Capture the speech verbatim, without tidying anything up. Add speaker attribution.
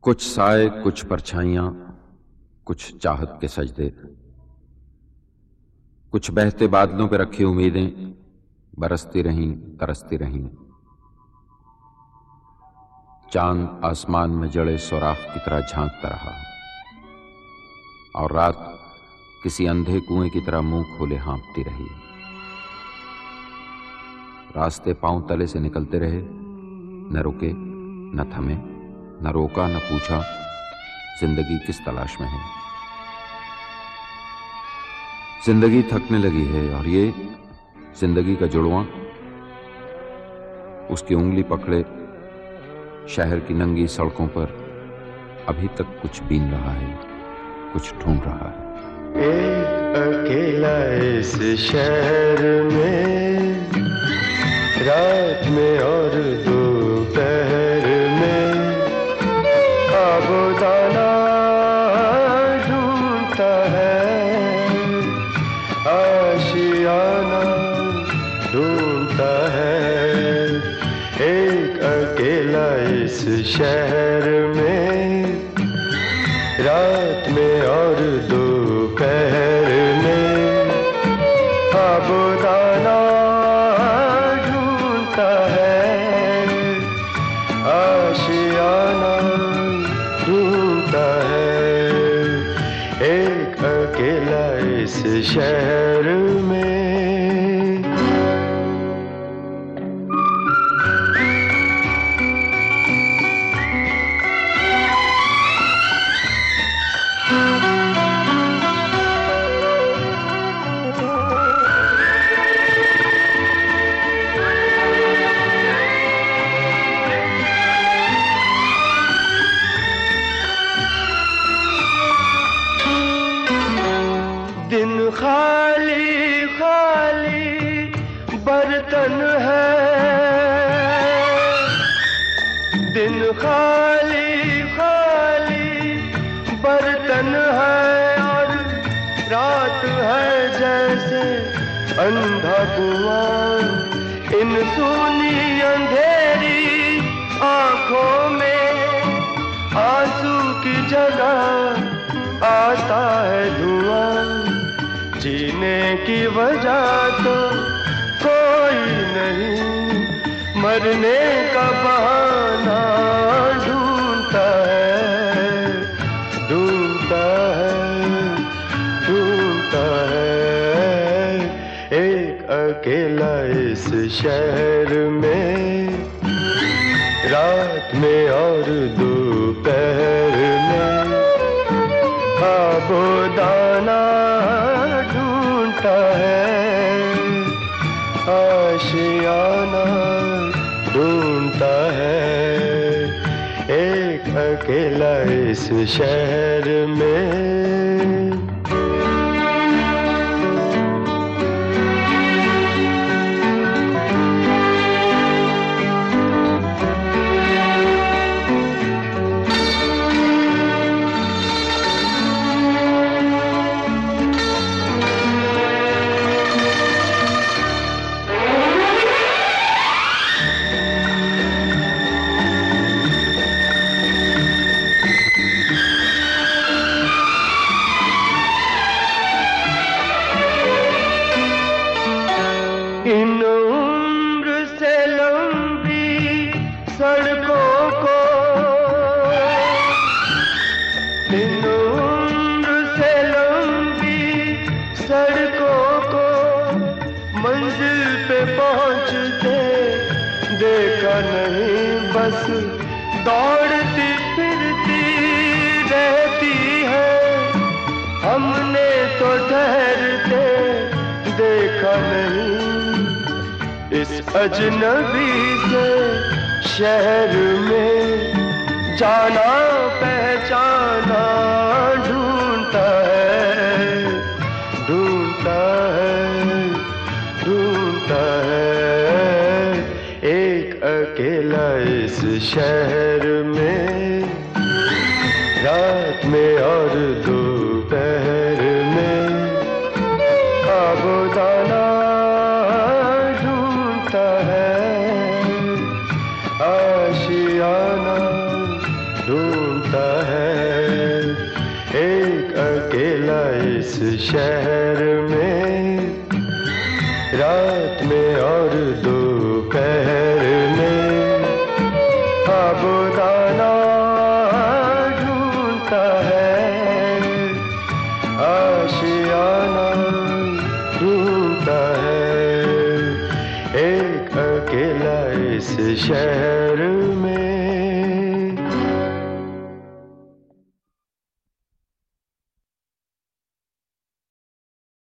Speaker 1: कुछ साए, कुछ परछाइयां, कुछ चाहत के सजदे, कुछ बहते बादलों पे रखी उम्मीदें बरसती रहीं, तरसती रहीं। चांद आसमान में जड़े सुराख की तरह झांकता रहा और रात किसी अंधे कुएं की तरह मुंह खोले हाँफती रही। रास्ते पांव तले से निकलते रहे, न रुके, न थमे, न रोका, न पूछा जिंदगी किस तलाश में है। जिंदगी थकने लगी है और ये जिंदगी का जुड़वां उसकी उंगली पकड़े शहर की नंगी सड़कों पर अभी तक कुछ बीन रहा है, कुछ ढूंढ रहा है।
Speaker 2: एक अकेला इस शहर में, रात में और दोपहर में आबोदाना ढूंढता है, आशियाना ढूंढता है। एक अकेला इस शहर में, रात में और दोपहर में आबोदाना ढूंढता है, आशियाना ढूंढता है। एक अकेला इस शहर में। दिन खाली खाली बर्तन है, दिन खाली खाली बर्तन है और रात है जैसे अंधा कुआं। इन सूनी अंधेरी आंखों में आंसू की जगह आता है धुआं। जीने की वजह तो कोई नहीं, मरने का बहाना ढूंढता है, ढूंढता है, ढूंढता है। एक अकेला इस शहर में, रात में और दोपहर में आबोदाना ढूंढता है, आशियाना ढूंढता है। एक अकेला इस शहर में। इन उम्र से लंबी सड़कों को, इन उम्र से लंबी सड़कों को मंजिल पे पहुंचते देखा नहीं। बस दौड़ती फिरती रहती है, हमने तो ठहरते देखा नहीं। इस अजनबी से शहर में जाना पहचाना ढूंढता है, ढूंढता है, ढूंढता है। एक अकेला इस शहर में, रात में और दोपहर में आबोदाना ढूंढता है, आशियाना ढूंढता ढूंढता है, एक अकेला इस शहर में, रात में और दोपहर में आबोदाना ढूंढता है, आशियाना ढूंढता है, एक अकेला इस शहर में।